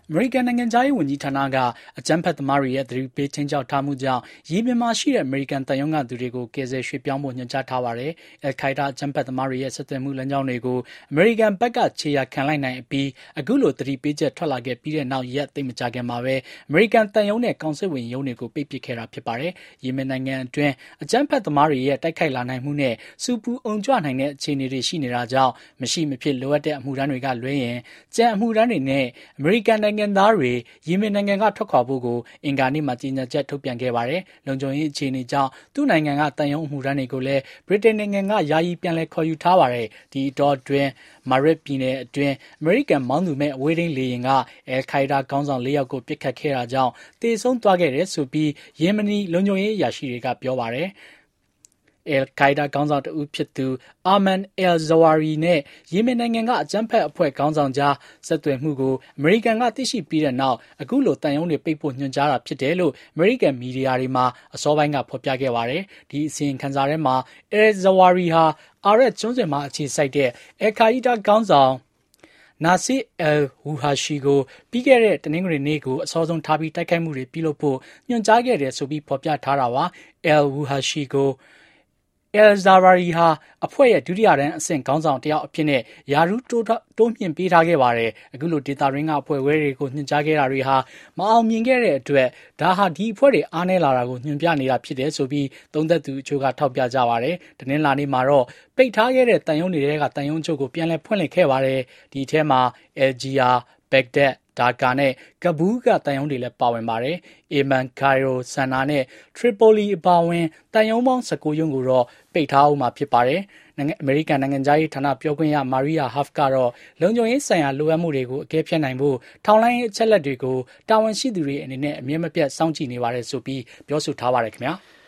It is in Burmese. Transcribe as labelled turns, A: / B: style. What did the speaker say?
A: အမေရိကန်နိုင်ငံသားရေးဝန်ကြီးဌာနကအကြမ်းဖက်သမားတွေရဲ့သတိပေးချင်းချောက်ထားမှုကြောင့်ယီမင်မှာရှိတဲ့အမေရိကန်တန်ယုံကသူတွေကိုကယ်ဆယ်ရွှေ့ပြောင်းဖို့ညွှန်ကြားထားပါတယ်။အယ်ခိုင်ဒါအကြမ်းဖက်သမားတွေရဲ့ဆက်သွယ်မှုလမ်းကြောင်းတွေကိုအမေရိကန်ဘက်ကခြေရာခံလိုက်နိုင်ပြီးအခုလိုသတိပေးချက်ထွက်လာခဲ့ပြီးတဲ့နောက်ရက်သိမကြခင်မှာပဲအမေရိကန်တန်ယုံနဲ့ကောင်စစ်ဝင်ရုံးတွေကိုပိတ်ပစ်ခဲ့တာဖြစ်ပါတယ်။ယီမင်နိုင်ငံအတွင်းအကြမ်းဖက်သမားတွေရဲ့တိုက်ခိုက်လာနိုင်မှုနဲ့စူပူအုံကြွနိုင်တဲ့အခြေအနေတွေရှိနေတာကြောင့်မရှိမဖြစ်လိုအပ်တဲ့အမှုထမ်းတွေကလွှဲရင်ကြံအမှုထမ်းတွေနဲ့အမေရိကန်နိုင်ငံသားတွေယီမင်နိုင်ငံကထွက်ခွာဖို့ကိုအင်္ဂါနေ့မှာကြေညာချက်ထုတ်ပြန်ခဲ့ပါတယ်။လုံခြုံရေးအခြေအနေကြောင့်သူ့နိုင်ငံကတန်ယုံအမှုထမ်းတွေကိုလည်းဗြိတိန်နိုင်ငံကယာယီပြန်လည်ခေါ်ယူထားပါတယ်။ဒီအတောအတွင်းမာရစ်ပြည်နယ်အတွင်းအမေရိကန်မောင်းသူမဲ့အဝေးထိန်းလေယာဉ်ကအယ်ခိုင်ဒါခေါင်းဆောင်၄ယောက်ကိုပစ်ခတ်ခဲ့တာကြောင့်တေဆုံးသွားခဲ့တယ်ဆိုပြီးယီမနီလုံခြုံရေးအရာရှိတွေကပြောပါတယ်။အယ်ခိုင်ဒါခေါင်းဆောင်တဦးဖြစ်သူအာမန်အယ်ဇဝါရီနဲ့ယီမင်နိုင်ငံကအကြမ်းဖက်အဖွဲ့ခေါင်းဆောင်ကြားဆက်သွယ်မှုကိုအမေရိကန်ကသိရှိပြီးတဲ့နောက်အခုလိုတန်ယုံတွေပိတ်ဖို့ညွှန်ကြားတာဖြစ်တယ်လို့အမေရိကန်မီဒီယာတွေမှာအစောပိုင်းကဖော်ပြခဲ့ပါတယ်။ဒီအစီရင်ခံစာထဲမှာအယ်ဇဝါရီဟာအာရက်ကျွန်းဆွယ်မှာအခြေစိုက်တဲ့အယ်ခိုင်ဒါခေါင်းဆောင်နာဆစ်အယ်ဝူဟာရှီကိုပြီးခဲ့တဲ့တနင်္ဂနွေနေ့ကိုအစောဆုံးထားပြီးတိုက်ခိုက်မှုတွေပြုလုပ်ဖို့ညွှန်ကြားခဲ့တယ်ဆိုပြီးဖော်ပြထားတာပါ။အယ်ဝူဟာရှီကိုအယ်ဇာဘာရီဟာအဖွဲ့ရဲ့ဒုတိယတန်းအဆင့်ခေါင်းဆောင်တယောက်အဖြစ်နဲ့ယာရူးတိုးမြင့်ပေးထားခဲ့ပါတယ်။အခုလိုဒေတာရင်းကအဖွဲ့ဝဲတွေကိုညွှန်ကြားခဲ့တာတွေဟာမအောင်မြင်ခဲ့တဲ့အတွက်ဒါဟာဒီအဖွဲ့တွေအားနည်းလာတာကိုညွှန်ပြနေတာဖြစ်တယ်ဆိုပြီးသုံးသပ်သူအချို့ကထောက်ပြကြပါတယ်။တနင်္လာနေ့မှာတော့ပိတ်ထားခဲ့တဲ့တန်ယုံတွေကတန်ယုံချို့ကိုပြန်လည်ဖွင့်လှစ်ခဲ့ပါတယ်။ဒီထဲမှာအယ်ဂျီယာဘက်ဒက်ဒါကာနဲ့ကဘူးကတန်ယုံတွေလည်းပါဝင်ပါတယ်။အေမန်ဂိုင်ရိုဆန်နာနဲ့ထရီပိုလီအပါဝင်တန်ယုံပေါင်း19ယုံကိုတော့ပိတ်ထားအောင်မှာဖြစ်ပါတယ်။အမေရိကန်နိုင်ငံသားရေးဌာနပြောခွင့်ရမာရီယာဟဖ်ကတော့လုံခြုံရေးဆိုင်ရာလိုအပ်မှုတွေကိုအကဲဖြတ်နိုင်ဖို့ထောင်လိုင်းအချက်လက်တွေကိုတာဝန်ရှိသူတွေအနေနဲ့အမြဲမပြတ်စောင့်ကြည့်နေပါတယ်ဆိုပြီးပြောဆိုထားပါတယ်ခင်ဗျာ။